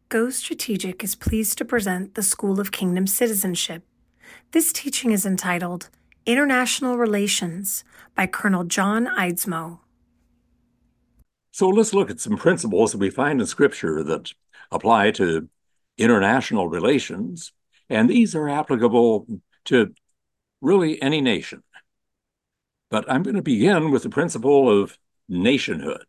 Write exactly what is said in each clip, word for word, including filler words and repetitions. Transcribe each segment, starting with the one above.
Go Strategic is pleased to present the School of Kingdom Citizenship. This teaching is entitled International Relations by Colonel John Eidsmoe. So let's look at some principles that we find in Scripture that apply to international relations, and these are applicable to really any nation. But I'm going to begin with the principle of nationhood.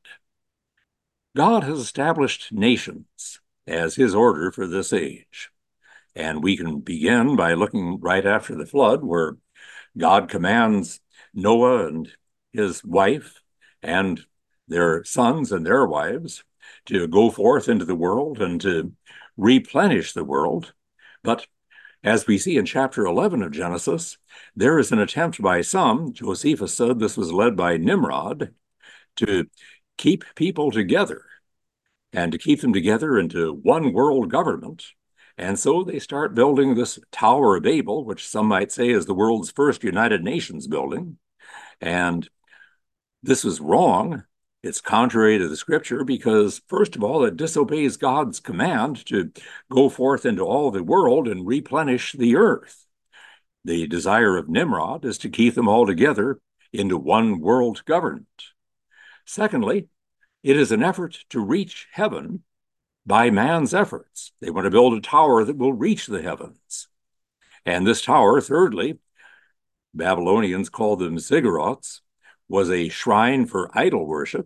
God has established nations as his order for this age. And we can begin by looking right after the flood, where God commands Noah and his wife and their sons and their wives to go forth into the world and to replenish the world. But as we see in chapter eleven of Genesis, there is an attempt by some, Josephus said this was led by Nimrod, to keep people together and to keep them together into one world government. And so they start building this Tower of Babel, which some might say is the world's first United Nations building. And this is wrong. It's contrary to the Scripture because, first of all, it disobeys God's command to go forth into all the world and replenish the earth. The desire of Nimrod is to keep them all together into one world government. Secondly, it is an effort to reach heaven by man's efforts. They want to build a tower that will reach the heavens. And this tower, thirdly, Babylonians called them ziggurats, was a shrine for idol worship.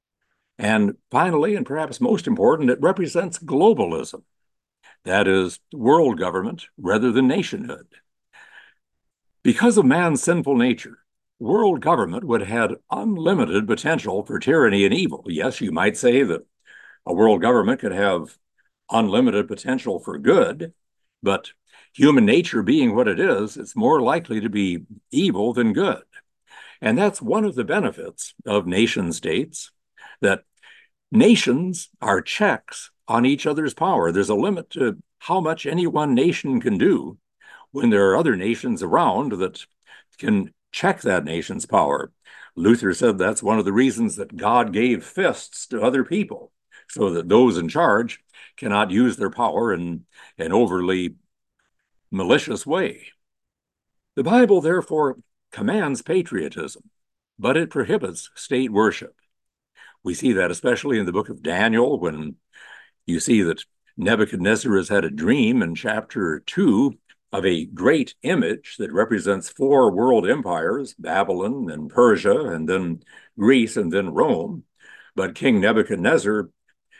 And finally, and perhaps most important, it represents globalism. That is, world government rather than nationhood. Because of man's sinful nature, world government would have had unlimited potential for tyranny and evil. Yes, you might say that a world government could have unlimited potential for good, but human nature being what it is, it's more likely to be evil than good. And that's one of the benefits of nation states, that nations are checks on each other's power. There's a limit to how much any one nation can do when there are other nations around that can check that nation's power. Luther said that's one of the reasons that God gave fists to other people, so that those in charge cannot use their power in an overly malicious way. The Bible, therefore, commands patriotism, but it prohibits state worship. We see that especially in the book of Daniel, when you see that Nebuchadnezzar has had a dream in chapter two of a great image that represents four world empires, Babylon and Persia, and then Greece, and then Rome. But King Nebuchadnezzar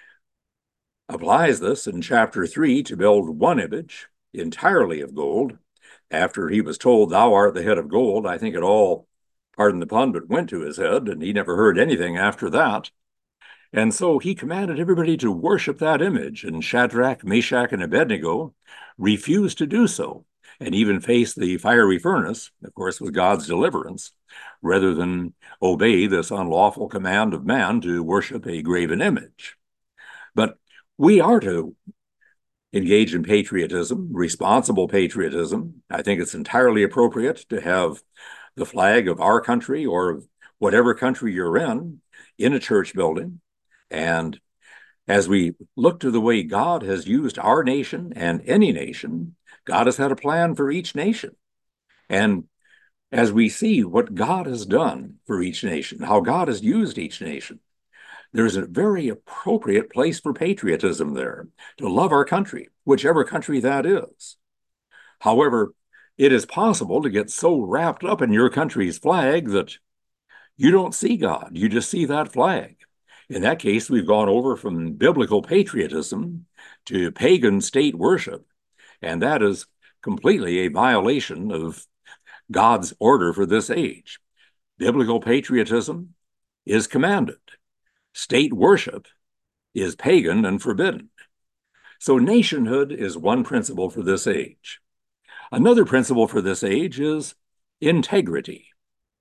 applies this in chapter three to build one image entirely of gold. After he was told, "Thou art the head of gold," I think it all, pardon the pun, but went to his head, and he never heard anything after that. And so he commanded everybody to worship that image, and Shadrach, Meshach, and Abednego refused to do so, and even faced the fiery furnace, of course, with God's deliverance, rather than obey this unlawful command of man to worship a graven image. But we are to engage in patriotism, responsible patriotism. I think it's entirely appropriate to have the flag of our country or of whatever country you're in, in a church building. And as we look to the way God has used our nation and any nation, God has had a plan for each nation. And as we see what God has done for each nation, how God has used each nation, there's a very appropriate place for patriotism there, to love our country, whichever country that is. However, it is possible to get so wrapped up in your country's flag that you don't see God, you just see that flag. In that case, we've gone over from biblical patriotism to pagan state worship, and that is completely a violation of God's order for this age. Biblical patriotism is commanded. State worship is pagan and forbidden. So nationhood is one principle for this age. Another principle for this age is integrity.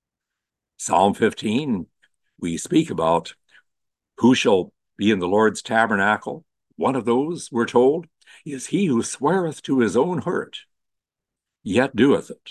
Psalm fifteen, we speak about who shall be in the Lord's tabernacle. One of those, we're told, is he who sweareth to his own hurt, yet doeth it.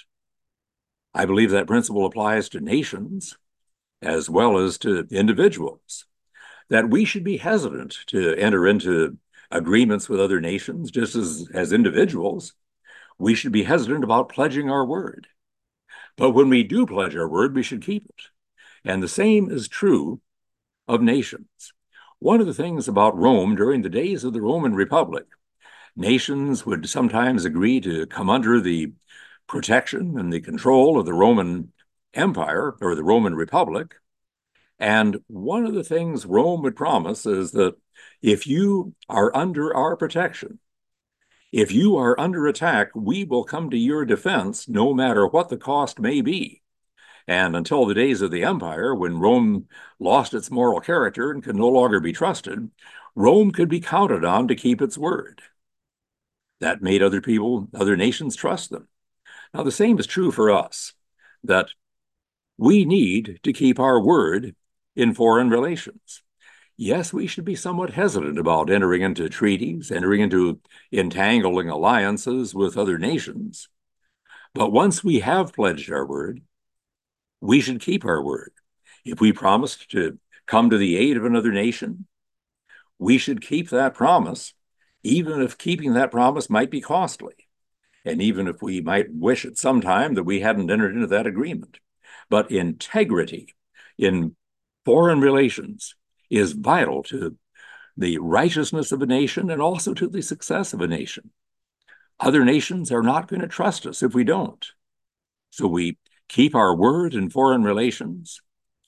I believe that principle applies to nations as well as to individuals, that we should be hesitant to enter into agreements with other nations, just as, as individuals, we should be hesitant about pledging our word. But when we do pledge our word, we should keep it. And the same is true of nations. One of the things about Rome during the days of the Roman Republic, nations would sometimes agree to come under the protection and the control of the Roman Empire or the Roman Republic. And one of the things Rome would promise is that if you are under our protection, if you are under attack, we will come to your defense no matter what the cost may be. And until the days of the empire, when Rome lost its moral character and could no longer be trusted, Rome could be counted on to keep its word. That made other people, other nations trust them. Now, the same is true for us, that we need to keep our word in foreign relations. Yes, we should be somewhat hesitant about entering into treaties, entering into entangling alliances with other nations. But once we have pledged our word, we should keep our word. If we promised to come to the aid of another nation, we should keep that promise, even if keeping that promise might be costly, and even if we might wish at some time that we hadn't entered into that agreement. But integrity in foreign relations is vital to the righteousness of a nation and also to the success of a nation. Other nations are not going to trust us if we don't. So we keep our word in foreign relations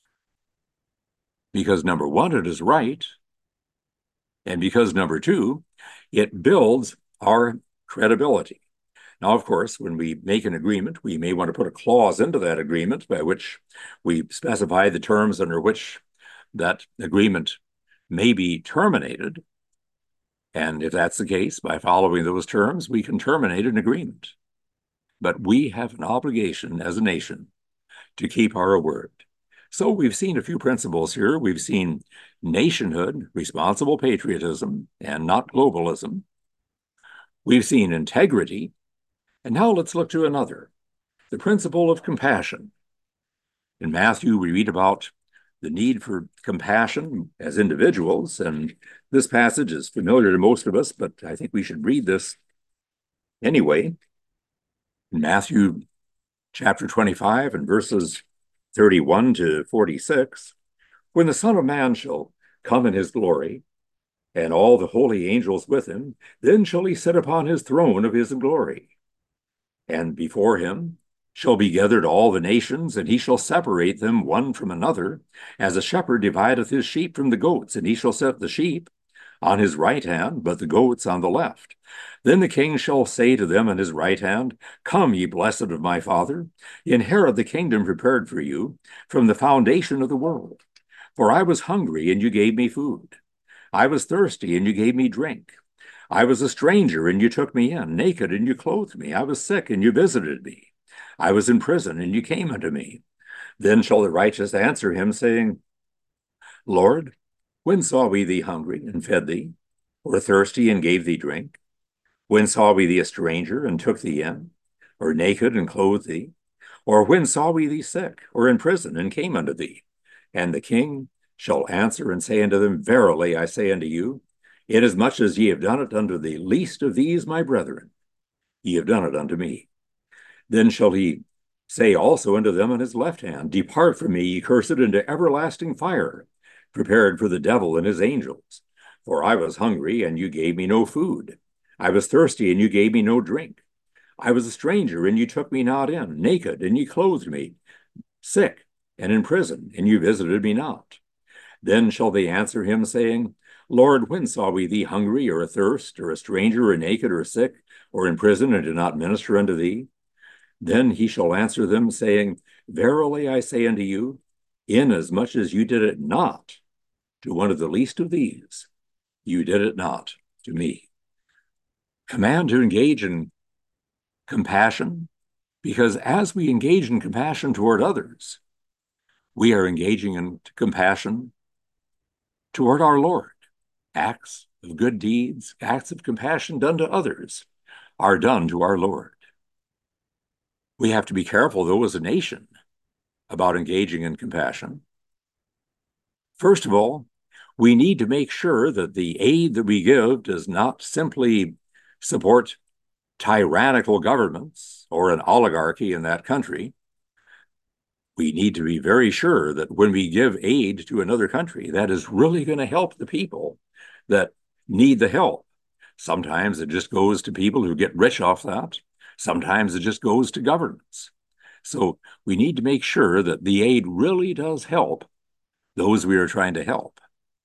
because, number one, it is right, and because, number two, it builds our credibility. Now, of course, when we make an agreement, we may want to put a clause into that agreement by which we specify the terms under which that agreement may be terminated. And if that's the case, by following those terms, we can terminate an agreement. But we have an obligation as a nation to keep our word. So we've seen a few principles here. We've seen nationhood, responsible patriotism, and not globalism. We've seen integrity. And now let's look to another, the principle of compassion. In Matthew, we read about the need for compassion as individuals, and this passage is familiar to most of us, but I think we should read this anyway. In Matthew chapter twenty-five and verses thirty-one to forty-six, when the Son of Man shall come in his glory, and all the holy angels with him, then shall he sit upon his throne of his glory. And before him shall be gathered all the nations, and he shall separate them one from another, as a shepherd divideth his sheep from the goats, and he shall set the sheep on his right hand, but the goats on the left. Then the king shall say to them on his right hand, Come, ye blessed of my Father, inherit the kingdom prepared for you from the foundation of the world. For I was hungry, and you gave me food. I was thirsty, and you gave me drink. I was a stranger, and you took me in, naked, and you clothed me. I was sick, and you visited me. I was in prison, and you came unto me. Then shall the righteous answer him, saying, Lord, when saw we thee hungry, and fed thee, or thirsty, and gave thee drink? When saw we thee a stranger, and took thee in, or naked, and clothed thee? Or when saw we thee sick, or in prison, and came unto thee? And the king shall answer and say unto them, Verily I say unto you, inasmuch as ye have done it unto the least of these my brethren, ye have done it unto me. Then shall he say also unto them on his left hand, Depart from me, ye cursed, into everlasting fire, prepared for the devil and his angels. For I was hungry, and you gave me no food. I was thirsty, and you gave me no drink. I was a stranger, and you took me not in, naked, and you clothed me, sick, and in prison, and you visited me not. Then shall they answer him, saying, Lord, when saw we thee hungry, or athirst, or a stranger, or naked, or sick, or in prison, and did not minister unto thee? Then he shall answer them, saying, Verily I say unto you, inasmuch as you did it not to one of the least of these, you did it not to me. Command to engage in compassion, because as we engage in compassion toward others, we are engaging in compassion toward our Lord. Acts of good deeds, acts of compassion done to others are done to our Lord. We have to be careful, though, as a nation, about engaging in compassion. First of all, we need to make sure that the aid that we give does not simply support tyrannical governments or an oligarchy in that country. We need to be very sure that when we give aid to another country, that is really going to help the people that need the help. Sometimes it just goes to people who get rich off that. Sometimes it just goes to governments. So we need to make sure that the aid really does help those we are trying to help.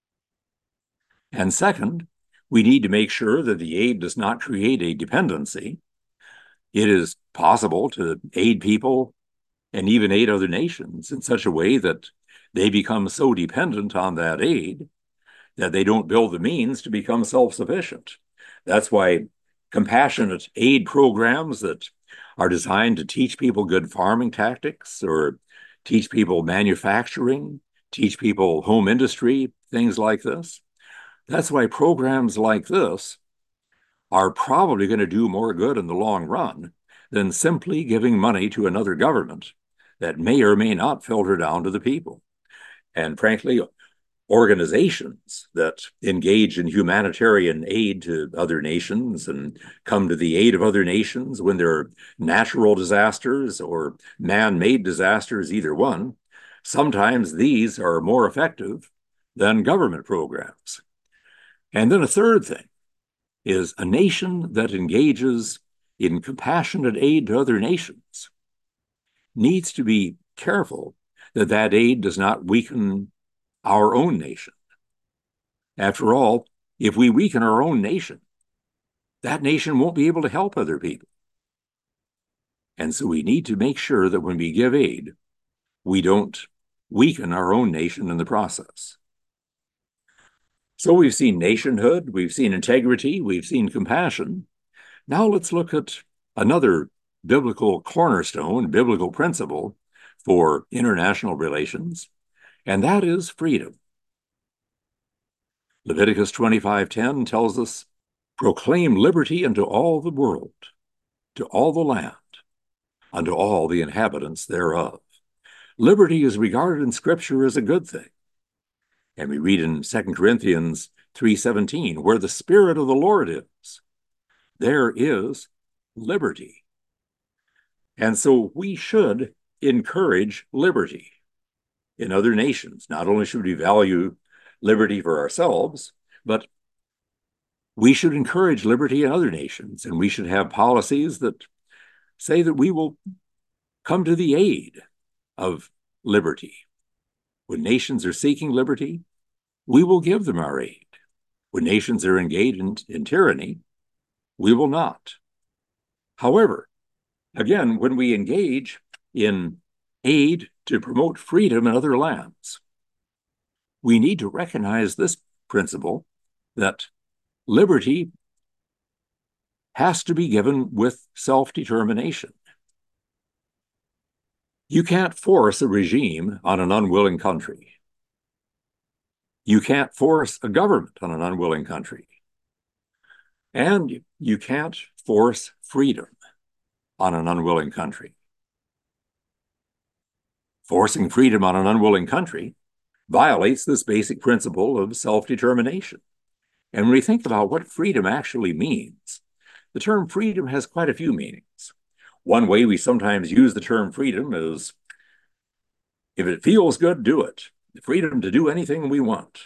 And second, we need to make sure that the aid does not create a dependency. It is possible to aid people and even aid other nations in such a way that they become so dependent on that aid that they don't build the means to become self-sufficient. That's why compassionate aid programs that are designed to teach people good farming tactics or teach people manufacturing, teach people home industry, things like this. That's why programs like this are probably going to do more good in the long run than simply giving money to another government that may or may not filter down to the people. And frankly, organizations that engage in humanitarian aid to other nations and come to the aid of other nations when there are natural disasters or man-made disasters, either one, sometimes these are more effective than government programs. And then a third thing is a nation that engages in compassionate aid to other nations needs to be careful that that aid does not weaken our own nation. After all, if we weaken our own nation, that nation won't be able to help other people. And so we need to make sure that when we give aid, we don't weaken our own nation in the process. So we've seen nationhood, we've seen integrity, we've seen compassion. Now let's look at another biblical cornerstone, biblical principle for international relations, and that is freedom. Leviticus twenty-five ten tells us, proclaim liberty unto all the world, to all the land, unto all the inhabitants thereof. Liberty is regarded in Scripture as a good thing. And we read in Second Corinthians three seventeen, where the Spirit of the Lord is, there is liberty. And so we should encourage liberty in other nations. Not only should we value liberty for ourselves, but we should encourage liberty in other nations. And we should have policies that say that we will come to the aid of liberty. When nations are seeking liberty, we will give them our aid. When nations are engaged in, in tyranny, we will not. However, again, when we engage in aid to promote freedom in other lands, we need to recognize this principle that liberty has to be given with self-determination. You can't force a regime on an unwilling country. You can't force a government on an unwilling country. And you can't force freedom on an unwilling country. Forcing freedom on an unwilling country violates this basic principle of self-determination. And when we think about what freedom actually means, the term freedom has quite a few meanings. One way we sometimes use the term freedom is, if it feels good, do it. The freedom to do anything we want.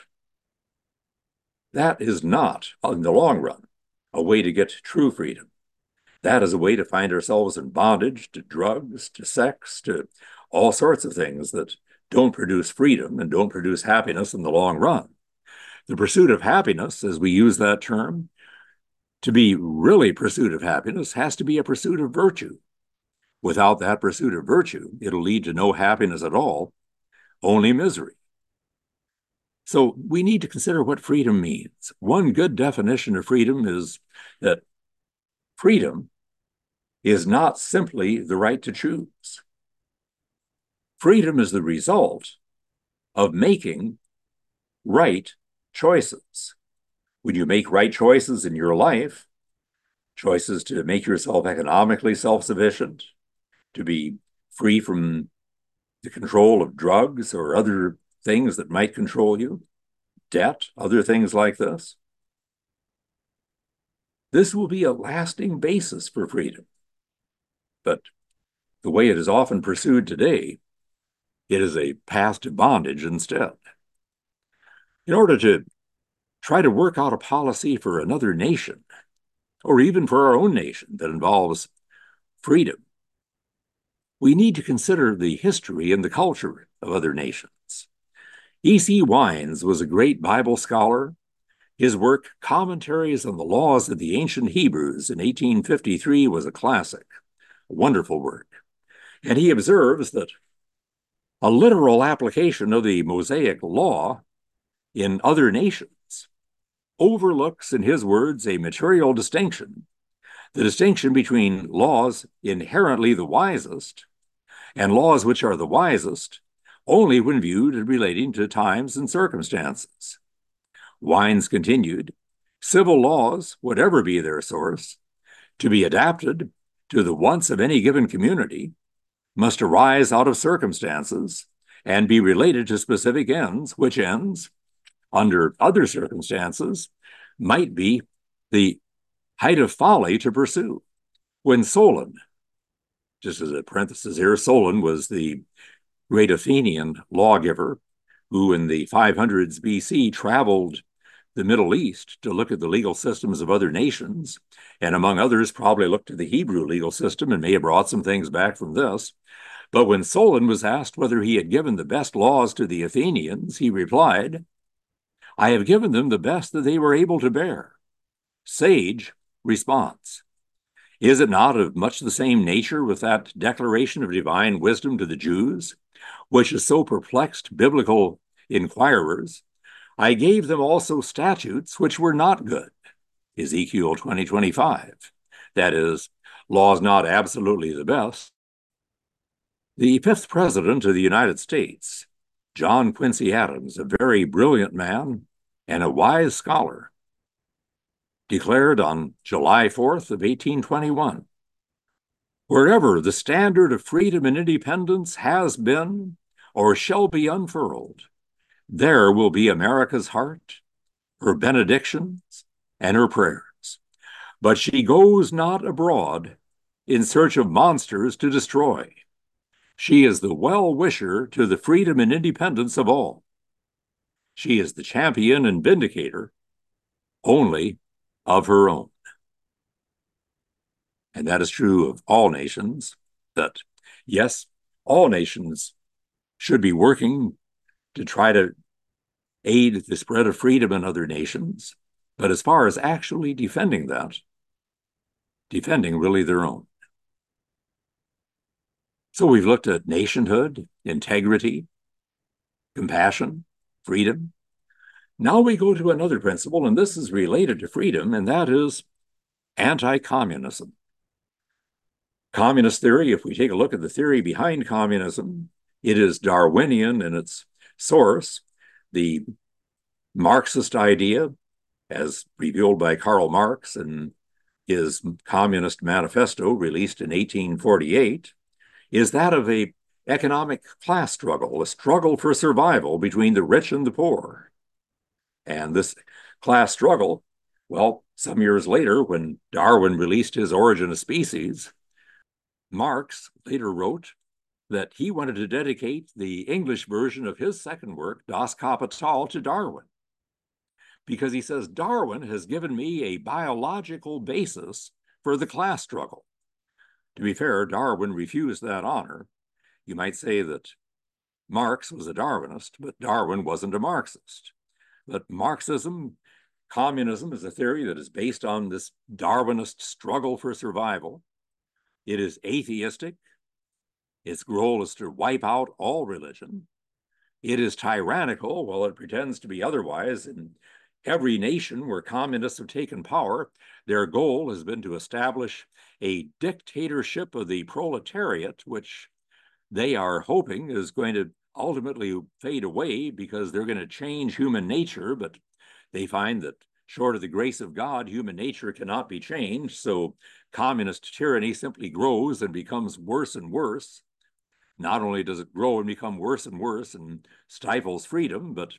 That is not, in the long run, a way to get true freedom. That is a way to find ourselves in bondage to drugs, to sex, to all sorts of things that don't produce freedom and don't produce happiness in the long run. The pursuit of happiness, as we use that term, to be really pursuit of happiness has to be a pursuit of virtue. Without that pursuit of virtue, it'll lead to no happiness at all, only misery. So we need to consider what freedom means. One good definition of freedom is that freedom is not simply the right to choose. Freedom is the result of making right choices. When you make right choices in your life, choices to make yourself economically self-sufficient, to be free from the control of drugs or other things that might control you, debt, other things like this. This will be a lasting basis for freedom. But the way it is often pursued today, it is a path to bondage instead. In order to try to work out a policy for another nation, or even for our own nation that involves freedom, we need to consider the history and the culture of other nations. E C Wines was a great Bible scholar. His work, Commentaries on the Laws of the Ancient Hebrews in eighteen fifty-three, was a classic, a wonderful work. And he observes that a literal application of the Mosaic law in other nations overlooks, in his words, a material distinction, the distinction between laws inherently the wisest and laws which are the wisest only when viewed and relating to times and circumstances. Wines continued, civil laws, whatever be their source, to be adapted to the wants of any given community, must arise out of circumstances and be related to specific ends, which ends, under other circumstances, might be the height of folly to pursue. When Solon, just as a parenthesis here, Solon was the great Athenian lawgiver who in the five hundreds B C traveled the Middle East to look at the legal systems of other nations, and among others probably looked at the Hebrew legal system and may have brought some things back from this. But when Solon was asked whether he had given the best laws to the Athenians, he replied, "I have given them the best that they were able to bear." Sage response. Is it not of much the same nature with that declaration of divine wisdom to the Jews, which has so perplexed biblical inquirers? I gave them also statutes which were not good. Ezekiel twenty twenty-five. That is, laws not absolutely the best. The fifth president of the United States, John Quincy Adams, a very brilliant man and a wise scholar, declared on July fourth of eighteen twenty-one, "Wherever the standard of freedom and independence has been or shall be unfurled, there will be America's heart, her benedictions, and her prayers. But she goes not abroad in search of monsters to destroy. She is the well-wisher to the freedom and independence of all. She is the champion and vindicator only of her own." And that is true of all nations, that, yes, all nations should be working to try to aid the spread of freedom in other nations, but as far as actually defending that, defending really their own. So we've looked at nationhood, integrity, compassion, freedom. Now we go to another principle, and this is related to freedom, and that is anti-communism. Communist theory, if we take a look at the theory behind communism, it is Darwinian in its source. The Marxist idea, as revealed by Karl Marx in his Communist Manifesto released in eighteen forty-eight, is that of an economic class struggle, a struggle for survival between the rich and the poor. And this class struggle, well, some years later, when Darwin released his Origin of Species, Marx later wrote that he wanted to dedicate the English version of his second work, Das Kapital, to Darwin, because he says, Darwin has given me a biological basis for the class struggle. To be fair, Darwin refused that honor. You might say that Marx was a Darwinist, but Darwin wasn't a Marxist. But Marxism, communism, is a theory that is based on this Darwinist struggle for survival. It is atheistic. Its goal is to wipe out all religion. It is tyrannical, while it pretends to be otherwise. In every nation where communists have taken power, their goal has been to establish a dictatorship of the proletariat, which they are hoping is going to ultimately fade away because they're going to change human nature, but they find that short of the grace of God, human nature cannot be changed. So communist tyranny simply grows and becomes worse and worse. Not only does it grow and become worse and worse and stifles freedom, but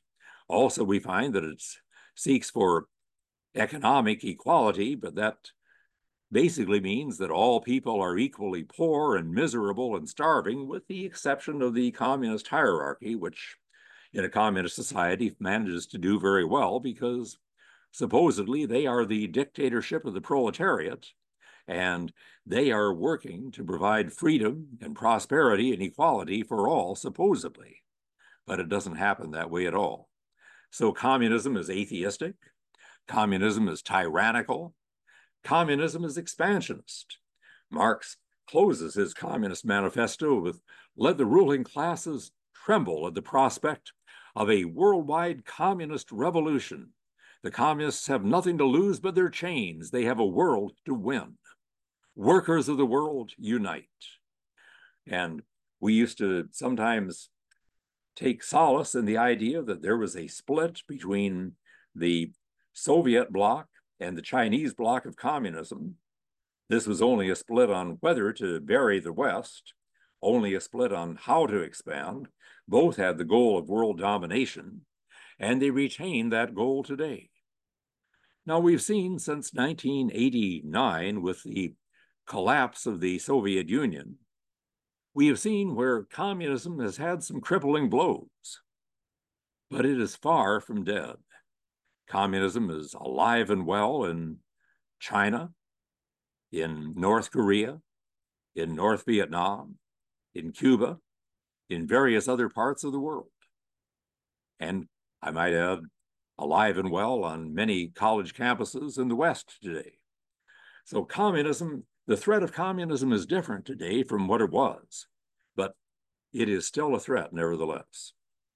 Also, we find that it seeks for economic equality, but that basically means that all people are equally poor and miserable and starving, with the exception of the communist hierarchy, which in a communist society manages to do very well because supposedly they are the dictatorship of the proletariat, and they are working to provide freedom and prosperity and equality for all, supposedly. But it doesn't happen that way at all. So communism is atheistic. Communism is tyrannical. Communism is expansionist. Marx closes his Communist Manifesto with, "Let the ruling classes tremble at the prospect of a worldwide communist revolution. The communists have nothing to lose but their chains. They have a world to win. Workers of the world, unite." And we used to sometimes take solace in the idea that there was a split between the Soviet bloc and the Chinese bloc of communism. This was only a split on whether to bury the West, only a split on how to expand. Both had the goal of world domination, and they retain that goal today. Now, we've seen since nineteen eighty-nine, with the collapse of the Soviet Union, we have seen where communism has had some crippling blows, but it is far from dead. Communism is alive and well in China, in North Korea, in North Vietnam, in Cuba, in various other parts of the world. And I might add, alive and well on many college campuses in the West today. So communism, the threat of communism is different today from what it was, but it is still a threat nevertheless.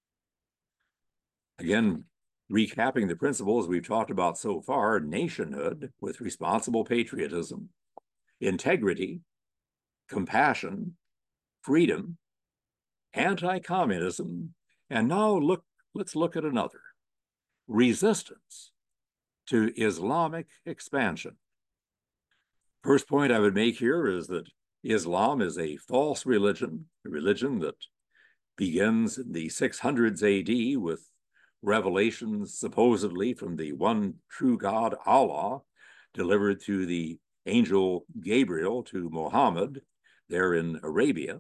Again, recapping the principles we've talked about so far: nationhood with responsible patriotism, integrity, compassion, freedom, anti-communism, and now look, let's look at another: resistance to Islamic expansion. First point I would make here is that Islam is a false religion, a religion that begins in the six hundreds A D with revelations supposedly from the one true God, Allah, delivered through the angel Gabriel to Muhammad there in Arabia.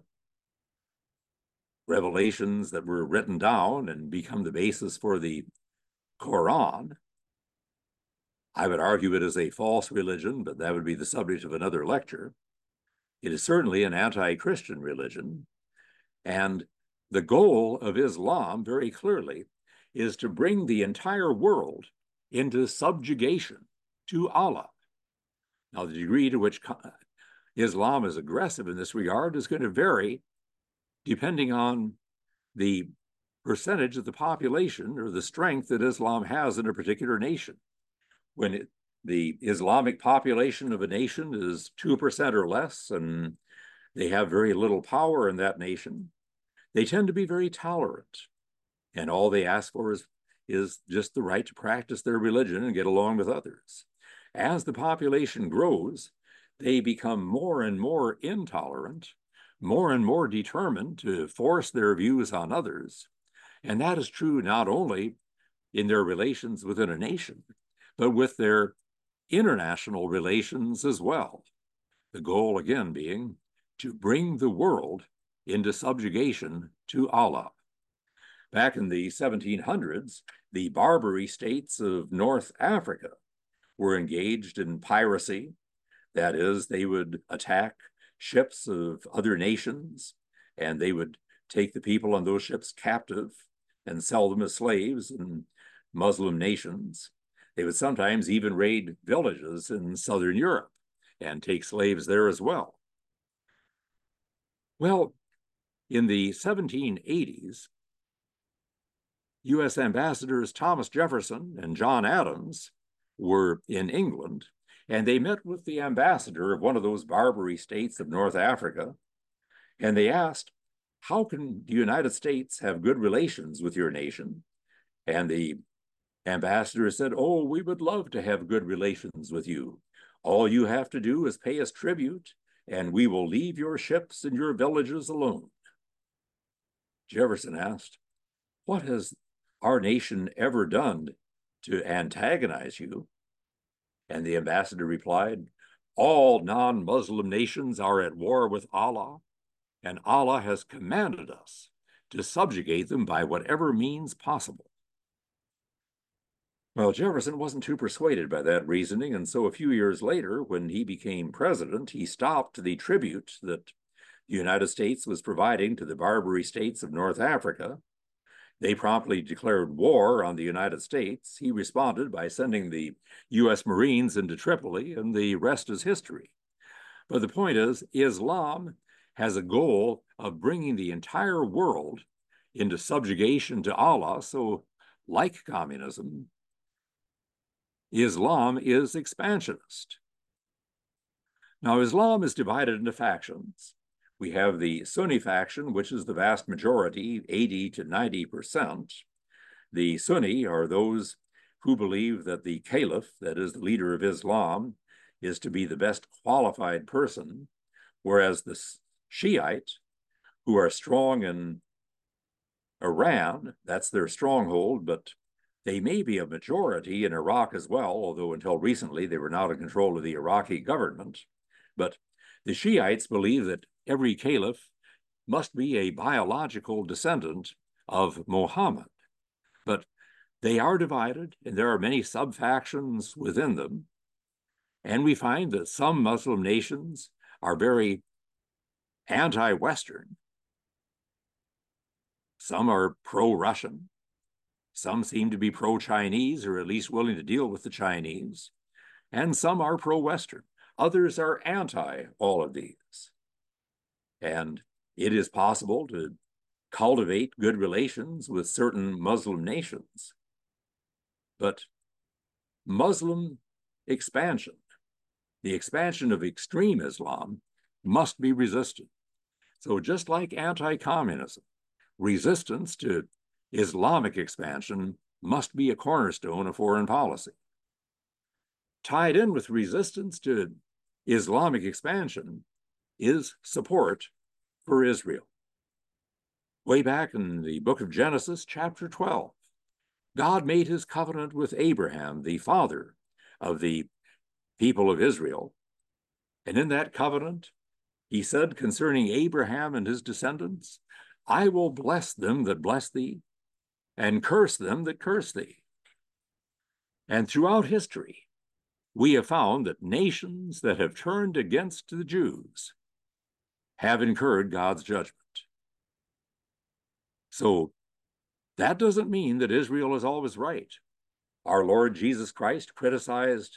Revelations that were written down and become the basis for the Quran. I would argue it is a false religion, but that would be the subject of another lecture. It is certainly an anti-Christian religion, and the goal of Islam, very clearly, is to bring the entire world into subjugation to Allah. Now, the degree to which Islam is aggressive in this regard is going to vary depending on the percentage of the population or the strength that Islam has in a particular nation. When it, the Islamic population of a nation is two percent or less, and they have very little power in that nation, they tend to be very tolerant. And all they ask for is, is just the right to practice their religion and get along with others. As the population grows, they become more and more intolerant, more and more determined to force their views on others. And that is true not only in their relations within a nation, but with their international relations as well. The goal, again, being to bring the world into subjugation to Allah. Back in the seventeen hundreds, the Barbary states of North Africa were engaged in piracy. That is, they would attack ships of other nations, and they would take the people on those ships captive and sell them as slaves in Muslim nations. They would sometimes even raid villages in Southern Europe and take slaves there as well. Well, in the seventeen eighties, U S ambassadors Thomas Jefferson and John Adams were in England, and they met with the ambassador of one of those Barbary states of North Africa, and they asked, "How can the United States have good relations with your nation?" And the ambassador said, "Oh, we would love to have good relations with you. All you have to do is pay us tribute, and we will leave your ships and your villages alone." Jefferson asked, "What has our nation ever done to antagonize you? And the ambassador replied, all non-Muslim nations are at war with Allah, and Allah has commanded us to subjugate them by whatever means possible. Well, Jefferson wasn't too persuaded by that reasoning, and so a few years later, when he became president, he stopped the tribute that the United States was providing to the Barbary states of North Africa. They promptly declared war on the United States. He responded by sending the U S Marines into Tripoli, and the rest is history. But the point is, Islam has a goal of bringing the entire world into subjugation to Allah. So, like communism, Islam is expansionist. Now, Islam is divided into factions. We have the Sunni faction, which is the vast majority, eighty to ninety percent. The Sunni are those who believe that the caliph, that is the leader of Islam, is to be the best qualified person, whereas the Shiite, who are strong in Iran, that's their stronghold, but they may be a majority in Iraq as well, although until recently they were not in control of the Iraqi government. But the Shiites believe that every caliph must be a biological descendant of Muhammad. But they are divided, and there are many sub-factions within them. And we find that some Muslim nations are very anti-Western. Some are pro-Russian. Some seem to be pro-Chinese, or at least willing to deal with the Chinese. And some are pro-Western. Others are anti all of these. And it is possible to cultivate good relations with certain Muslim nations. But Muslim expansion, the expansion of extreme Islam, must be resisted. So just like anti-communism, resistance to Islamic expansion must be a cornerstone of foreign policy. Tied in with resistance to Islamic expansion is support for Israel. Way back in the book of Genesis, chapter twelve, God made his covenant with Abraham, the father of the people of Israel. And in that covenant, he said concerning Abraham and his descendants, I will bless them that bless thee, and curse them that curse thee. And throughout history, we have found that nations that have turned against the Jews have incurred God's judgment. So that doesn't mean that Israel is always right. Our Lord Jesus Christ criticized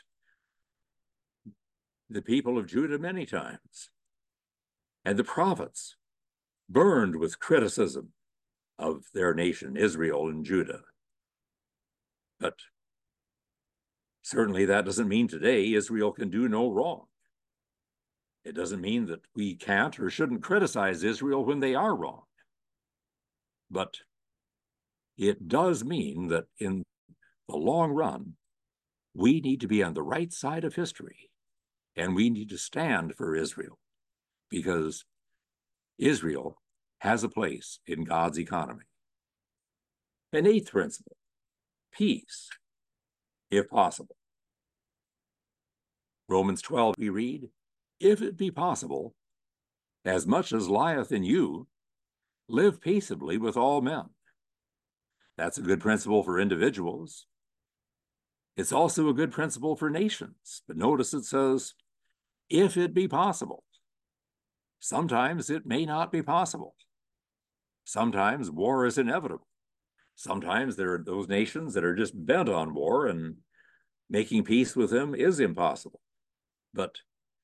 the people of Judah many times, and the prophets burned with criticism of their nation, Israel and Judah. But certainly that doesn't mean today Israel can do no wrong. It doesn't mean that we can't or shouldn't criticize Israel when they are wrong. But it does mean that in the long run, we need to be on the right side of history, and we need to stand for Israel, because Israel has a place in God's economy. An eighth principle, peace, if possible. Romans twelve, we read, if it be possible, as much as lieth in you, live peaceably with all men. That's a good principle for individuals. It's also a good principle for nations. But notice it says, if it be possible. Sometimes it may not be possible. Sometimes war is inevitable. Sometimes there are those nations that are just bent on war, and making peace with them is impossible. But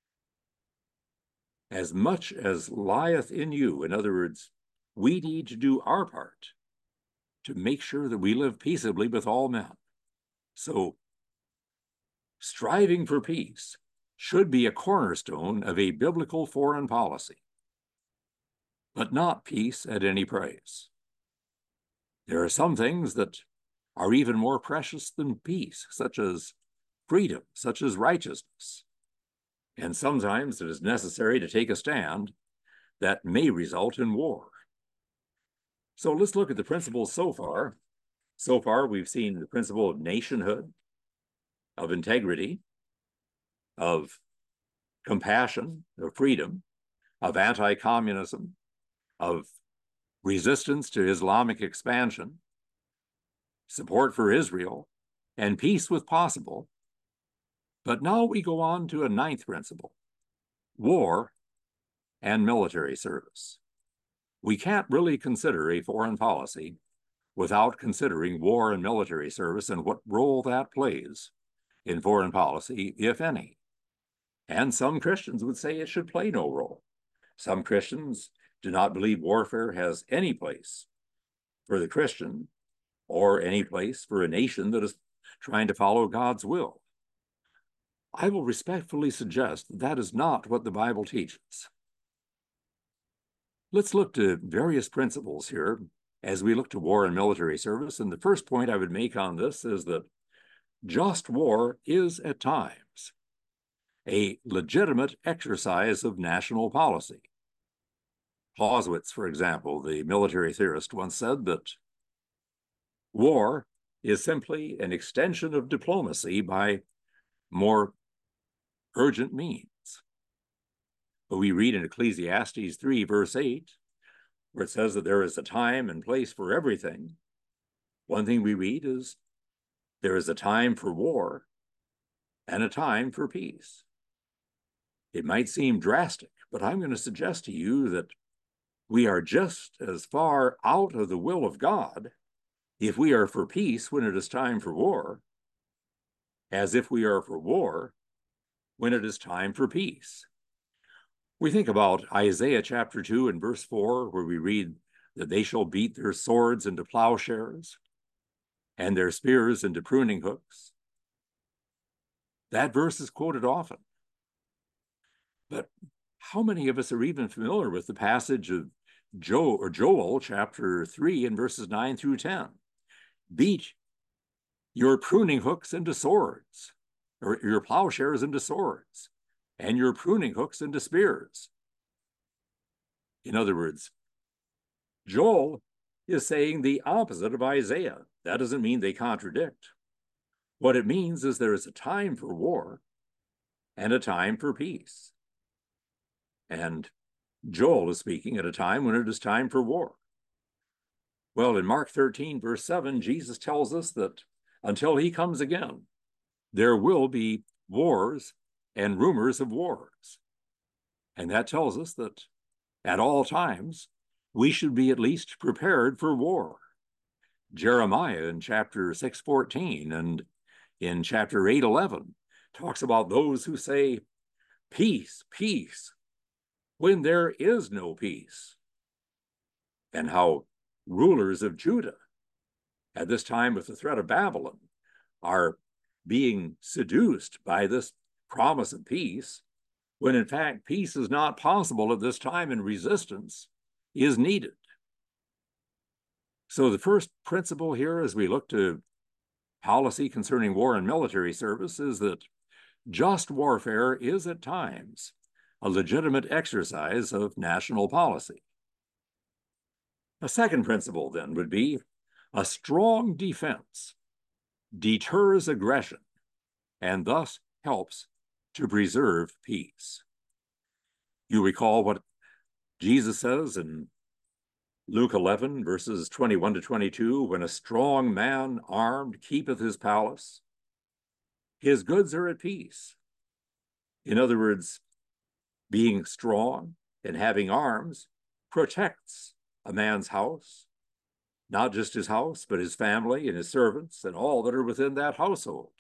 as much as lieth in you, in other words, we need to do our part to make sure that we live peaceably with all men. So striving for peace should be a cornerstone of a biblical foreign policy, but not peace at any price. There are some things that are even more precious than peace, such as freedom, such as righteousness. And sometimes it is necessary to take a stand that may result in war. So let's look at the principles so far. So far, we've seen the principle of nationhood, of integrity, of compassion, of freedom, of anti-communism, of resistance to Islamic expansion, support for Israel, and peace with possible. But now we go on to a ninth principle, war and military service. We can't really consider a foreign policy without considering war and military service and what role that plays in foreign policy, if any. And some Christians would say it should play no role. Some Christians do not believe warfare has any place for the Christian or any place for a nation that is trying to follow God's will. I will respectfully suggest that, that is not what the Bible teaches. Let's look to various principles here as we look to war and military service. And the first point I would make on this is that just war is at times a legitimate exercise of national policy. Clausewitz, for example, the military theorist, once said that war is simply an extension of diplomacy by more urgent means. But we read in Ecclesiastes three, verse eight, where it says that there is a time and place for everything. One thing we read is there is a time for war and a time for peace. It might seem drastic, but I'm going to suggest to you that we are just as far out of the will of God if we are for peace when it is time for war, as if we are for war when it is time for peace. We think about Isaiah chapter two and verse four, where we read that they shall beat their swords into plowshares and their spears into pruning hooks. That verse is quoted often. But how many of us are even familiar with the passage of Joel, or Joel chapter three and verses nine through ten? Beat your pruning hooks into swords, or your plowshares into swords, and your pruning hooks into spears. In other words, Joel is saying the opposite of Isaiah. That doesn't mean they contradict. What it means is there is a time for war and a time for peace. And Joel is speaking at a time when it is time for war. Well, in Mark thirteen, verse seven, Jesus tells us that until he comes again, there will be wars and rumors of wars. And that tells us that at all times, we should be at least prepared for war. Jeremiah in chapter six fourteen and in chapter eight eleven talks about those who say, peace, peace, when there is no peace. And how rulers of Judah at this time with the threat of Babylon are being seduced by this promise of peace, when in fact peace is not possible at this time and resistance is needed. So the first principle here as we look to policy concerning war and military service is that just warfare is at times a legitimate exercise of national policy. A second principle then would be a strong defense deters aggression and thus helps to preserve peace. You recall what Jesus says in Luke eleven, verses twenty-one to twenty-two, when a strong man armed keepeth his palace, his goods are at peace. In other words, being strong and having arms protects a man's house, not just his house, but his family and his servants and all that are within that household.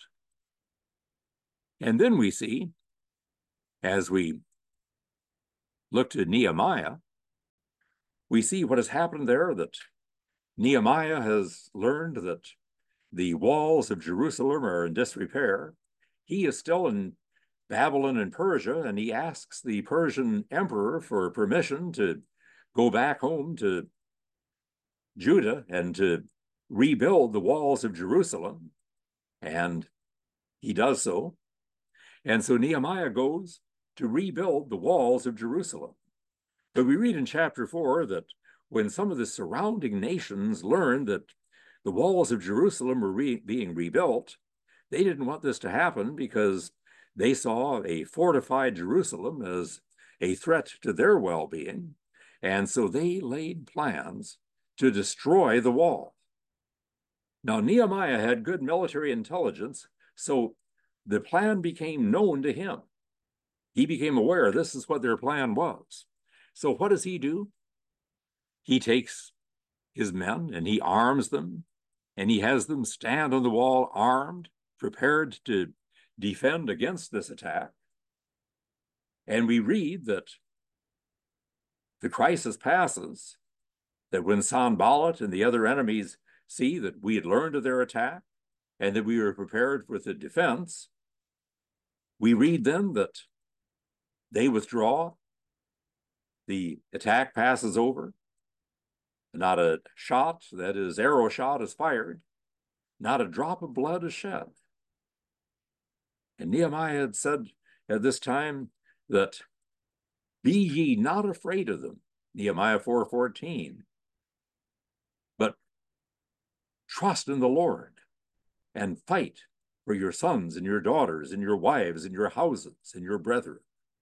And then we see, as we look to Nehemiah, we see what has happened there, that Nehemiah has learned that the walls of Jerusalem are in disrepair. He is still in Babylon and Persia, and he asks the Persian emperor for permission to go back home to Judah and to rebuild the walls of Jerusalem. And he does so. And so Nehemiah goes to rebuild the walls of Jerusalem. But we read in chapter four that when some of the surrounding nations learned that the walls of Jerusalem were re being rebuilt, they didn't want this to happen because they saw a fortified Jerusalem as a threat to their well-being. And so they laid plans to destroy the wall. Now, Nehemiah had good military intelligence, so the plan became known to him. He became aware this is what their plan was. So what does he do? He takes his men and he arms them, and he has them stand on the wall armed, prepared to defend against this attack. And we read that the crisis passes, that when Sanballat and the other enemies see that we had learned of their attack and that we were prepared for the defense, we read then that they withdraw, the attack passes over, not a shot, that is, arrow shot, is fired, not a drop of blood is shed. And Nehemiah had said at this time that, be ye not afraid of them, Nehemiah four fourteen, but trust in the Lord and fight for your sons and your daughters and your wives and your houses and your brethren.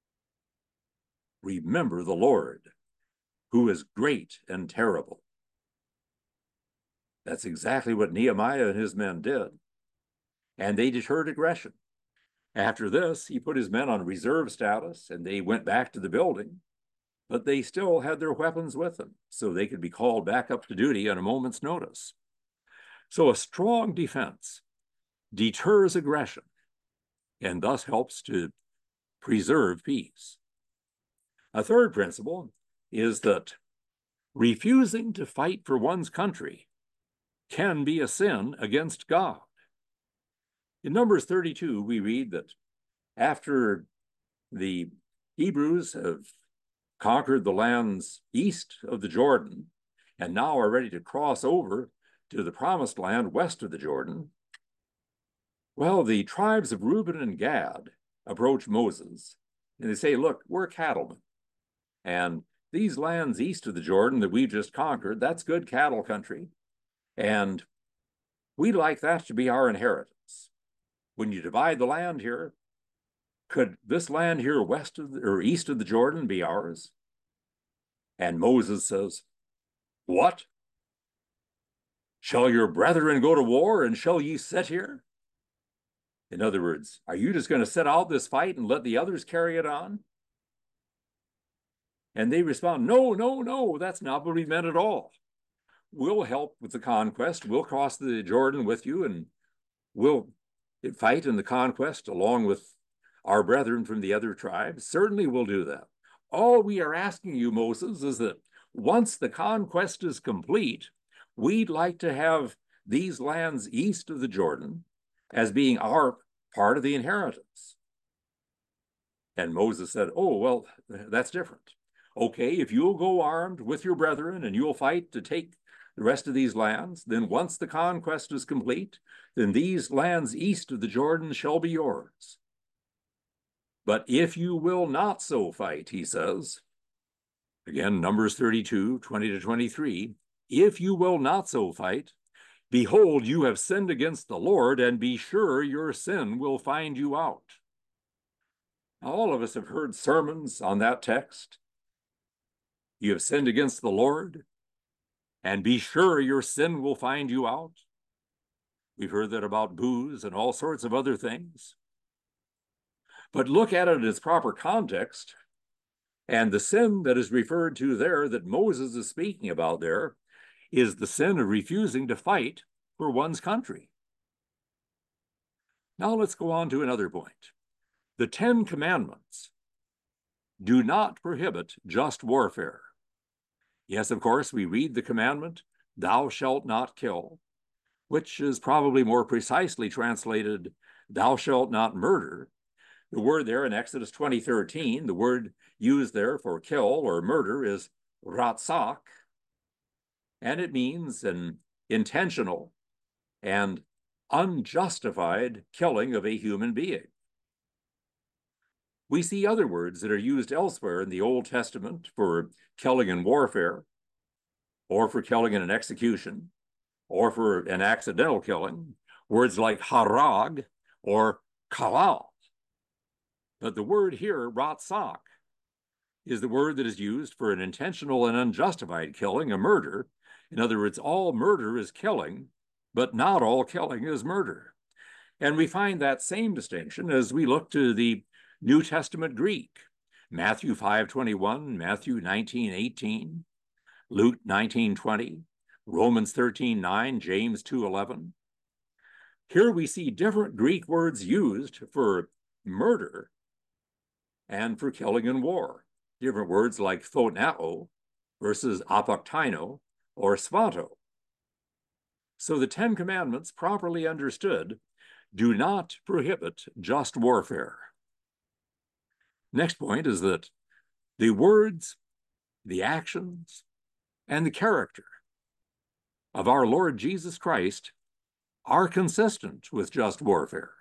Remember the Lord, who is great and terrible. That's exactly what Nehemiah and his men did. And they deterred aggression. After this, he put his men on reserve status and they went back to the building, but they still had their weapons with them, so they could be called back up to duty on a moment's notice. So a strong defense deters aggression and thus helps to preserve peace. A third principle is that refusing to fight for one's country can be a sin against God. In Numbers thirty-two, we read that after the Hebrews have conquered the lands east of the Jordan and now are ready to cross over to the promised land west of the Jordan, well, the tribes of Reuben and Gad approach Moses and they say, look, we're cattlemen. And these lands east of the Jordan that we've just conquered, that's good cattle country. And we'd like that to be our inheritance. When you divide the land here, could this land here west of the, or east of the Jordan be ours? And Moses says, what? Shall your brethren go to war and shall ye sit here? In other words, are you just going to sit out this fight and let the others carry it on? And they respond, no, no, no, that's not what we meant at all. We'll help with the conquest. We'll cross the Jordan with you and we'll fight in the conquest along with our brethren from the other tribes. Certainly we'll do that. All we are asking you, Moses, is that once the conquest is complete, we'd like to have these lands east of the Jordan as being our part of the inheritance. And Moses said, oh, well, that's different. Okay, if you'll go armed with your brethren and you'll fight to take the rest of these lands, then once the conquest is complete, then these lands east of the Jordan shall be yours. But if you will not so fight, he says, again, Numbers thirty-two, twenty to twenty-three, if you will not so fight, behold, you have sinned against the Lord, and be sure your sin will find you out. Now, all of us have heard sermons on that text. You have sinned against the Lord, and be sure your sin will find you out. We've heard that about booze and all sorts of other things. But look at it in its proper context, and the sin that is referred to there that Moses is speaking about there is the sin of refusing to fight for one's country. Now let's go on to another point. The Ten Commandments do not prohibit just warfare. Yes, of course, we read the commandment, thou shalt not kill, which is probably more precisely translated, thou shalt not murder. The word there in Exodus twenty thirteen, the word used there for kill or murder is ratzak, and it means an intentional and unjustified killing of a human being. We see other words that are used elsewhere in the Old Testament for killing in warfare or for killing in an execution, or for an accidental killing, words like harag or kalal. But the word here, ratsak, is the word that is used for an intentional and unjustified killing, a murder. In other words, all murder is killing, but not all killing is murder. And we find that same distinction as we look to the New Testament Greek. Matthew five twenty-one, Matthew nineteen eighteen, Luke nineteen twenty, Romans thirteen nine, James two eleven. Here we see different Greek words used for murder and for killing in war. Different words like phoneo versus apoktaino or svanto. So the Ten Commandments, properly understood, do not prohibit just warfare. Next point is that the words, the actions, and the character of our Lord Jesus Christ are consistent with just warfare.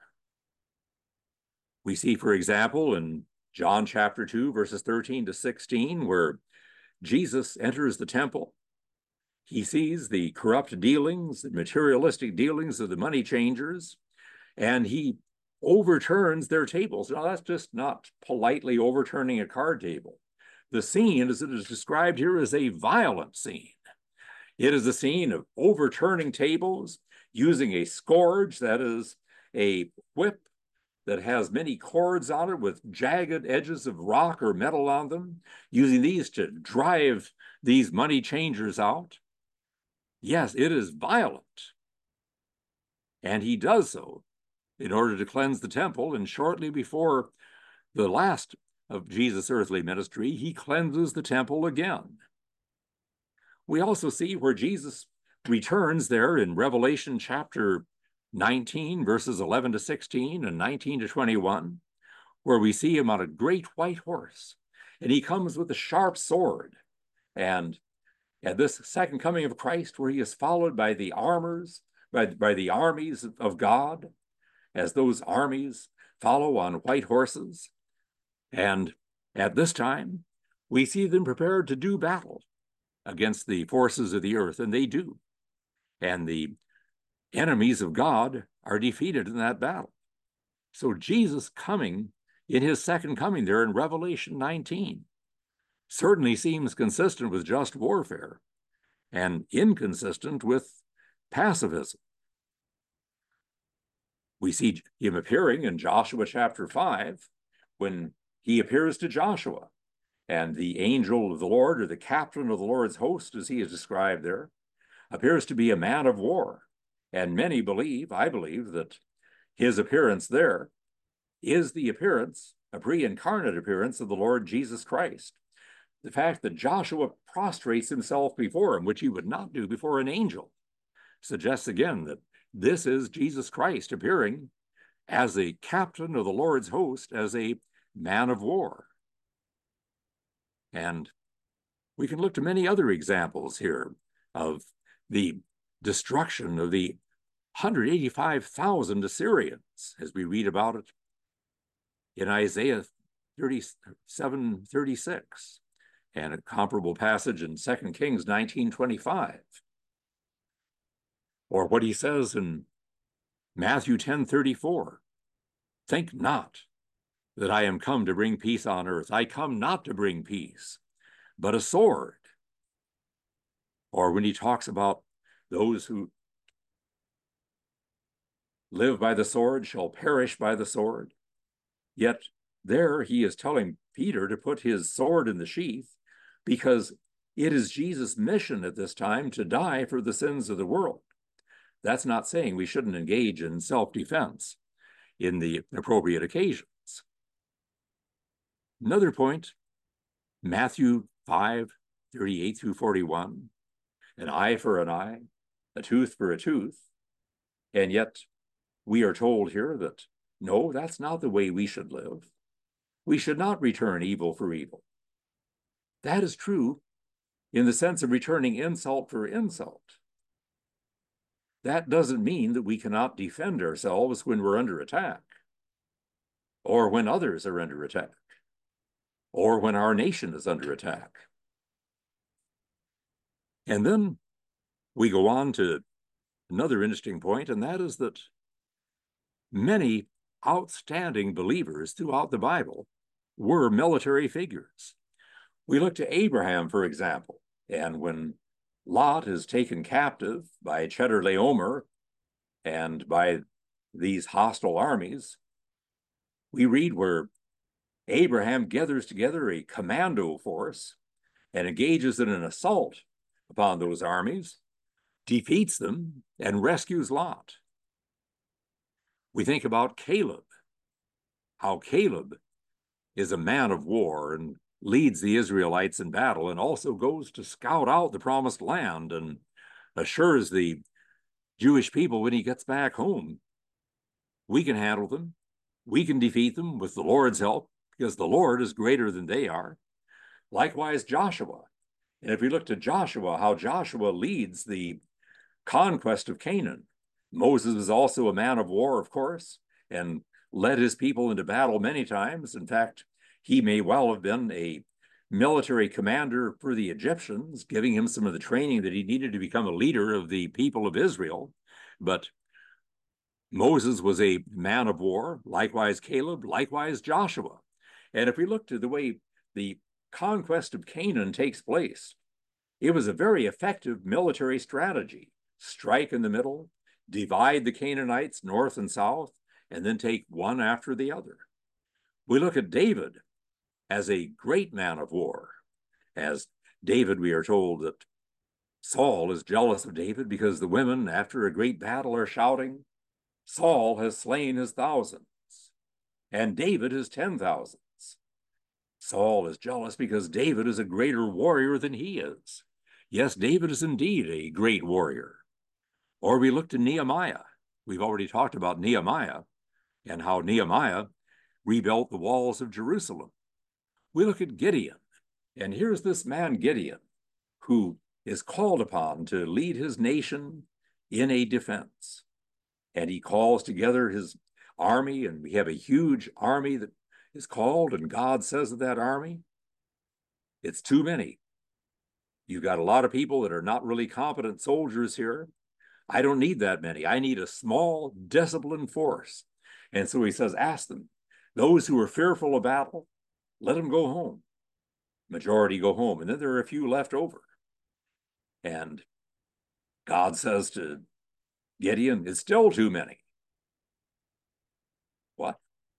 We see, for example, in John chapter two, verses thirteen to sixteen, where Jesus enters the temple. He sees the corrupt dealings, the materialistic dealings of the money changers, and he overturns their tables. Now, that's just not politely overturning a card table. The scene, as it is described here, is a violent scene. It is a scene of overturning tables, using a scourge, that is a whip that has many cords on it with jagged edges of rock or metal on them, using these to drive these money changers out. Yes, it is violent. And he does so in order to cleanse the temple. And shortly before the last of Jesus' earthly ministry, he cleanses the temple again. We also see where Jesus returns there in Revelation chapter nineteen, verses eleven to sixteen and nineteen to twenty-one, where we see him on a great white horse, and he comes with a sharp sword. And at this second coming of Christ, where he is followed by the armors, by, by the armies of God, as those armies follow on white horses. And at this time, we see them prepared to do battle against the forces of the earth, and they do. And the enemies of God are defeated in that battle. So Jesus coming in his second coming there in Revelation nineteen certainly seems consistent with just warfare and inconsistent with pacifism. We see him appearing in Joshua chapter five when he appears to Joshua, and the angel of the Lord, or the captain of the Lord's host, as he is described there, appears to be a man of war. And many believe, I believe, that his appearance there is the appearance, a pre-incarnate appearance of the Lord Jesus Christ. The fact that Joshua prostrates himself before him, which he would not do before an angel, suggests again that this is Jesus Christ appearing as a captain of the Lord's host, as a man of war. And we can look to many other examples here of the destruction of the one hundred eighty-five thousand Assyrians, as we read about it in Isaiah thirty-seven thirty-six, and a comparable passage in Second Kings nineteen twenty-five. Or what he says in Matthew ten thirty-four, think not that I am come to bring peace on earth. I come not to bring peace, but a sword. Or when he talks about those who live by the sword shall perish by the sword. Yet there he is telling Peter to put his sword in the sheath, because it is Jesus' mission at this time to die for the sins of the world. That's not saying we shouldn't engage in self-defense in the appropriate occasions. Another point, Matthew five thirty-eight through forty-one, an eye for an eye, a tooth for a tooth. And yet we are told here that, no, that's not the way we should live. We should not return evil for evil. That is true in the sense of returning insult for insult. That doesn't mean that we cannot defend ourselves when we're under attack, or when others are under attack, or when our nation is under attack. And then we go on to another interesting point, and that is that many outstanding believers throughout the Bible were military figures. We look to Abraham, for example, and when Lot is taken captive by Chedorlaomer and by these hostile armies, we read where Abraham gathers together a commando force and engages in an assault upon those armies, defeats them, and rescues Lot. We think about Caleb, how Caleb is a man of war and leads the Israelites in battle and also goes to scout out the promised land and assures the Jewish people when he gets back home, we can handle them. We can defeat them with the Lord's help because the Lord is greater than they are. Likewise, Joshua. And if we look to Joshua, how Joshua leads the conquest of Canaan. Moses was also a man of war, of course, and led his people into battle many times. In fact, he may well have been a military commander for the Egyptians, giving him some of the training that he needed to become a leader of the people of Israel. But Moses was a man of war, likewise Caleb, likewise Joshua. And if we look to the way the conquest of Canaan takes place, it was a very effective military strategy. Strike in the middle, divide the Canaanites north and south, and then take one after the other. We look at David as a great man of war. As David, we are told that Saul is jealous of David because the women, after a great battle, are shouting, Saul has slain his thousands, and David his ten thousands. Saul is jealous because David is a greater warrior than he is. Yes, David is indeed a great warrior. Or we look to Nehemiah. We've already talked about Nehemiah and how Nehemiah rebuilt the walls of Jerusalem. We look at Gideon, and here's this man Gideon who is called upon to lead his nation in a defense. And he calls together his army, and we have a huge army that is called, and God says of that army, it's too many. You've got a lot of people that are not really competent soldiers here. I don't need that many. I need a small, disciplined force. And so he says, ask them, those who are fearful of battle, let them go home. Majority go home, and then there are a few left over. And God says to Gideon, it's still too many. What?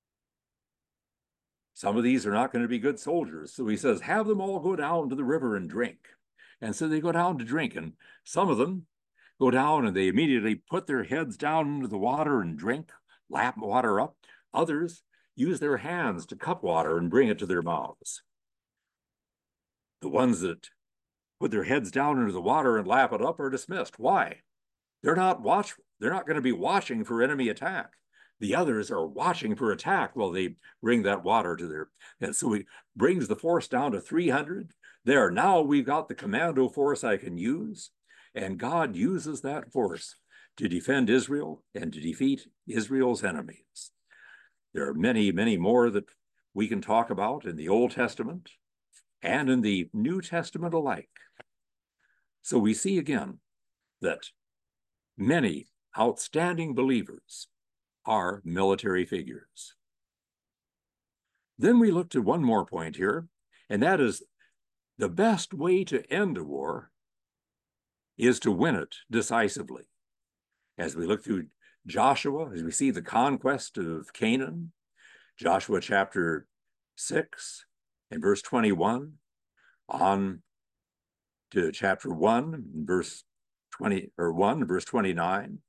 Some of these are not going to be good soldiers. So he says, have them all go down to the river and drink. And so they go down to drink, and some of them go down and they immediately put their heads down into the water and drink, lap water up. Others use their hands to cup water and bring it to their mouths. The ones that put their heads down into the water and lap it up are dismissed. Why? They're not watch. They're not going to be watching for enemy attack. The others are watching for attack while they bring that water to their. And so he brings the force down to three hundred. There, now we've got the commando force I can use. And God uses that force to defend Israel and to defeat Israel's enemies. There are many, many more that we can talk about in the Old Testament and in the New Testament alike. So we see again that many outstanding believers are military figures. Then we look to one more point here, and that is the best way to end a war is to win it decisively. As we look through Joshua, as we see the conquest of Canaan, Joshua chapter six and verse twenty-one, on to chapter one, verse twenty, or one, verse twenty-nine,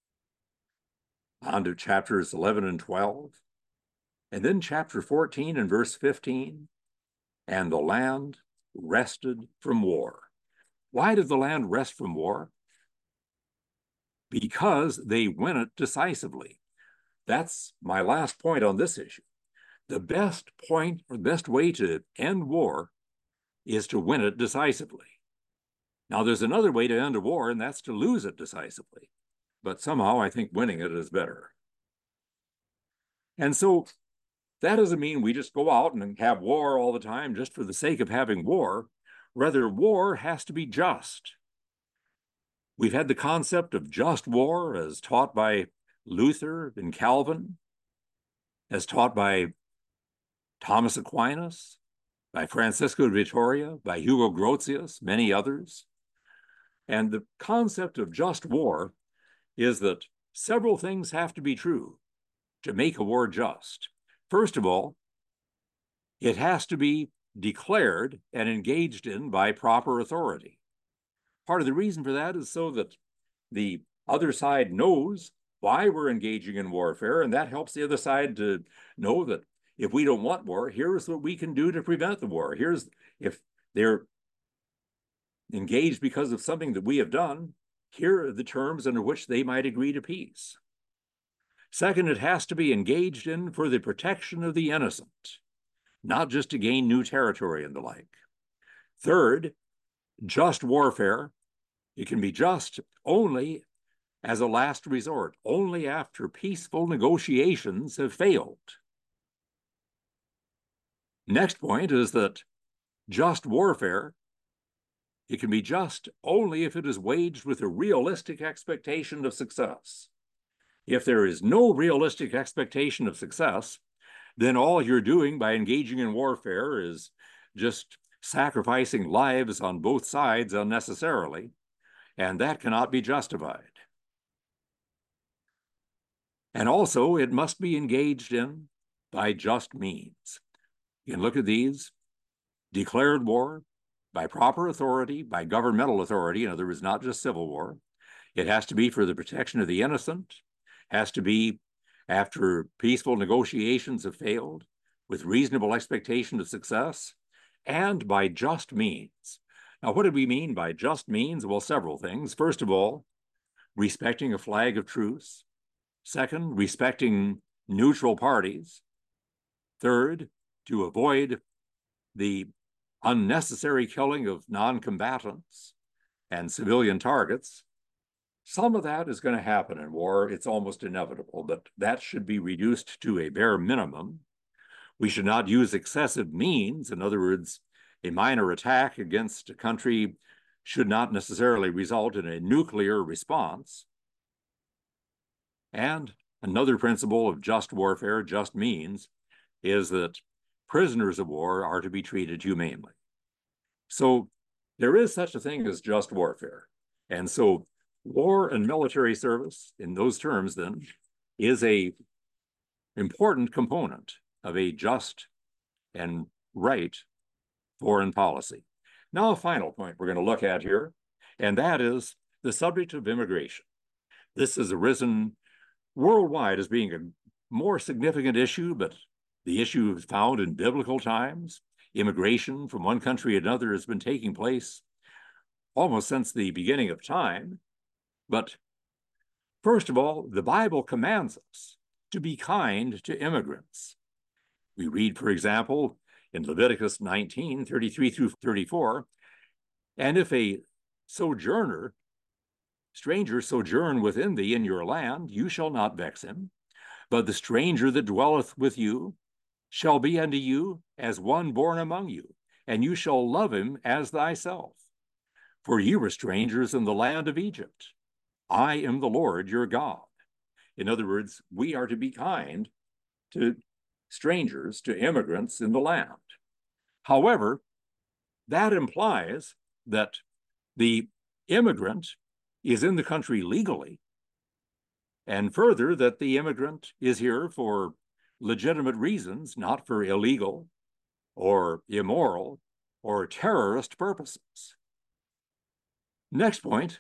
on to chapters eleven and twelve, and then chapter fourteen and verse fifteen, and the land rested from war. Why did the land rest from war? Because they win it decisively. That's my last point on this issue. The best point, or best way to end war is to win it decisively. Now, there's another way to end a war, and that's to lose it decisively. But somehow I think winning it is better. And so that doesn't mean we just go out and have war all the time just for the sake of having war. Rather, war has to be just. We've had the concept of just war as taught by Luther and Calvin, as taught by Thomas Aquinas, by Francisco de Vitoria, by Hugo Grotius, many others. And the concept of just war is that several things have to be true to make a war just. First of all, it has to be declared and engaged in by proper authority. Part of the reason for that is so that the other side knows why we're engaging in warfare, and that helps the other side to know that if we don't want war, here's what we can do to prevent the war. Here's if they're engaged because of something that we have done, here are the terms under which they might agree to peace. Second, it has to be engaged in for the protection of the innocent, not just to gain new territory and the like. Third, just warfare, it can be just only as a last resort, only after peaceful negotiations have failed. Next point is that just warfare, it can be just only if it is waged with a realistic expectation of success. If there is no realistic expectation of success, then all you're doing by engaging in warfare is just sacrificing lives on both sides unnecessarily, and that cannot be justified. And also, it must be engaged in by just means. You can look at these: declared war by proper authority, by governmental authority. In other words, not just civil war. It has to be for the protection of the innocent, has to be after peaceful negotiations have failed, with reasonable expectation of success, and by just means. Now, what do we mean by just means? Well, several things. First of all, respecting a flag of truce. Second, respecting neutral parties. Third, to avoid the unnecessary killing of non-combatants and civilian targets. Some of that is going to happen in war. It's almost inevitable, but that should be reduced to a bare minimum. We should not use excessive means. In other words, a minor attack against a country should not necessarily result in a nuclear response. And another principle of just warfare, just means, is that prisoners of war are to be treated humanely. So there is such a thing as just warfare. And so war and military service, in those terms, then, is a important component of a just and right foreign policy. Now, a final point we're going to look at here, and that is the subject of immigration. This has arisen worldwide as being a more significant issue, but the issue is found in biblical times. Immigration from one country to another has been taking place almost since the beginning of time. But first of all, the Bible commands us to be kind to immigrants. We read, for example, in Leviticus nineteen, thirty-three through thirty-four, and if a sojourner, stranger sojourn within thee in your land, you shall not vex him, but the stranger that dwelleth with you shall be unto you as one born among you, and you shall love him as thyself. For ye were strangers in the land of Egypt. I am the Lord your God. In other words, we are to be kind to strangers, to immigrants in the land. However, that implies that the immigrant is in the country legally, and further, that the immigrant is here for legitimate reasons, not for illegal or immoral or terrorist purposes. Next point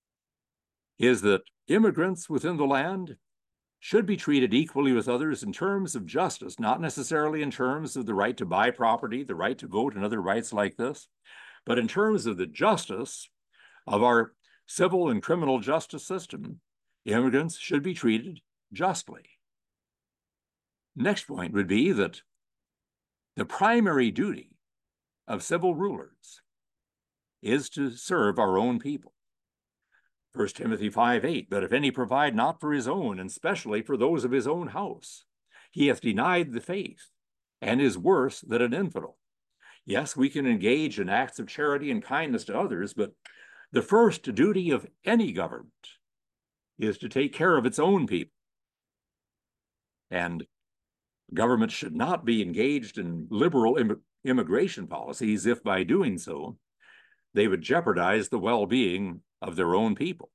is that immigrants within the land should be treated equally with others in terms of justice, not necessarily in terms of the right to buy property, the right to vote, and other rights like this, but in terms of the justice of our civil and criminal justice system. Immigrants should be treated justly. Next point would be that the primary duty of civil rulers is to serve our own people. First Timothy five eight, but if any provide not for his own, and specially for those of his own house, he hath denied the faith, and is worse than an infidel. Yes, we can engage in acts of charity and kindness to others, but The first duty of any government is to take care of its own people. And government should not be engaged in liberal Im- immigration policies if by doing so, they would jeopardize the well-being of their own people.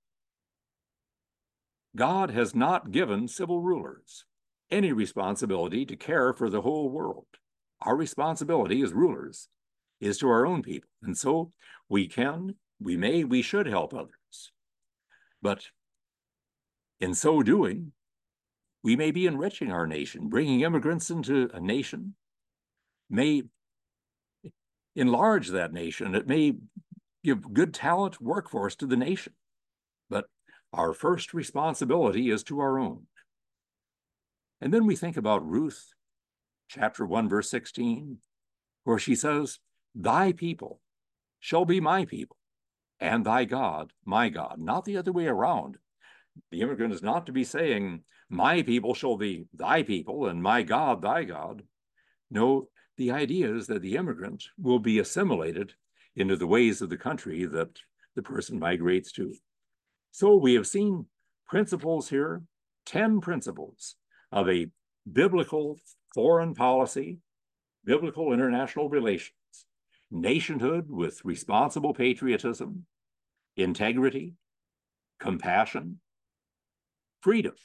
God has not given civil rulers any responsibility to care for the whole world. Our responsibility as rulers is to our own people. And so we can, we may, we should help others. But in so doing, we may be enriching our nation. Bringing immigrants into a nation may enlarge that nation. It may give good talent workforce to the nation. But our first responsibility is to our own. And then we think about Ruth, chapter one, verse sixteen, where she says, "Thy people shall be my people, and thy God, my God." Not the other way around. The immigrant is not to be saying, "My people shall be thy people, and my God, thy God." No, the idea is that the immigrant will be assimilated into the ways of the country that the person migrates to. So we have seen principles here, ten principles of a biblical foreign policy, biblical international relations, nationhood with responsible patriotism, integrity, compassion, freedom,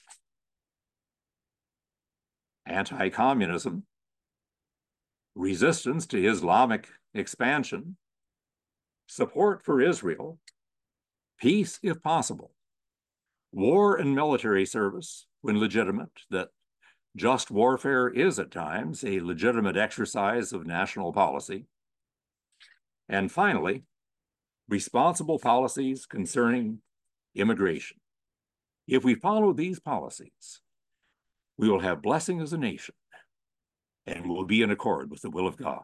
anti-communism, resistance to Islamic expansion, support for Israel, peace if possible, war and military service when legitimate, that just warfare is at times a legitimate exercise of national policy, and finally, responsible policies concerning immigration. If we follow these policies, we will have blessing as a nation and will be in accord with the will of God.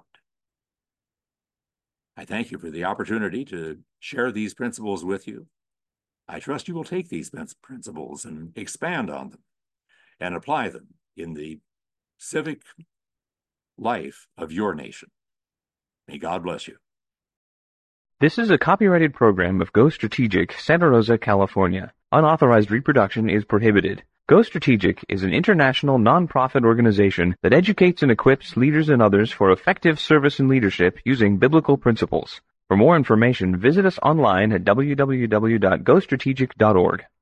I thank you for the opportunity to share these principles with you. I trust you will take these principles and expand on them and apply them in the civic life of your nation. May God bless you. This is a copyrighted program of Go Strategic, Santa Rosa, California. Unauthorized reproduction is prohibited. Go Strategic is an international non-profit organization that educates and equips leaders and others for effective service and leadership using biblical principles. For more information, visit us online at w w w dot go strategic dot org.